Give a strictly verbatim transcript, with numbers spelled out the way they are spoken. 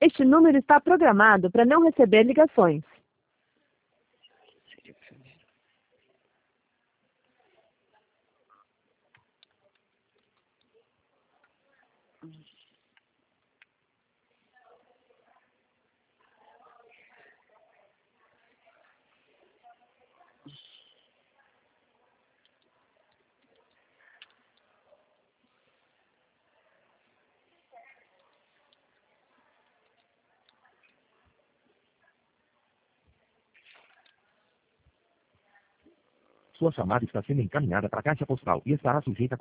Este número está programado para não receber ligações. Sua chamada está sendo encaminhada para a caixa postal e estará sujeita a